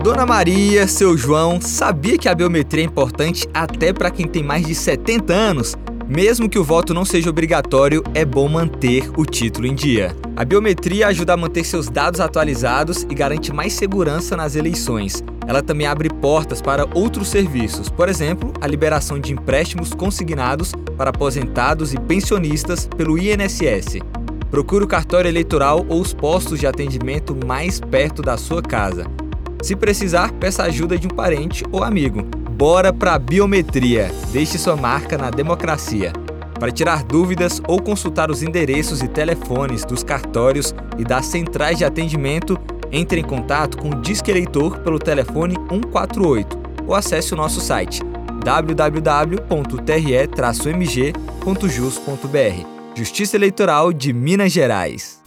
Dona Maria, seu João, sabia que a biometria é importante até para quem tem mais de 70 anos? Mesmo que o voto não seja obrigatório, é bom manter o título em dia. A biometria ajuda a manter seus dados atualizados e garante mais segurança nas eleições. Ela também abre portas para outros serviços, por exemplo, a liberação de empréstimos consignados para aposentados e pensionistas pelo INSS. Procure o cartório eleitoral ou os postos de atendimento mais perto da sua casa. Se precisar, peça ajuda de um parente ou amigo. Bora pra biometria! Deixe sua marca na democracia. Para tirar dúvidas ou consultar os endereços e telefones dos cartórios e das centrais de atendimento, entre em contato com o Disque Eleitor pelo telefone 148 ou acesse o nosso site www.tre-mg.jus.br. Justiça Eleitoral de Minas Gerais.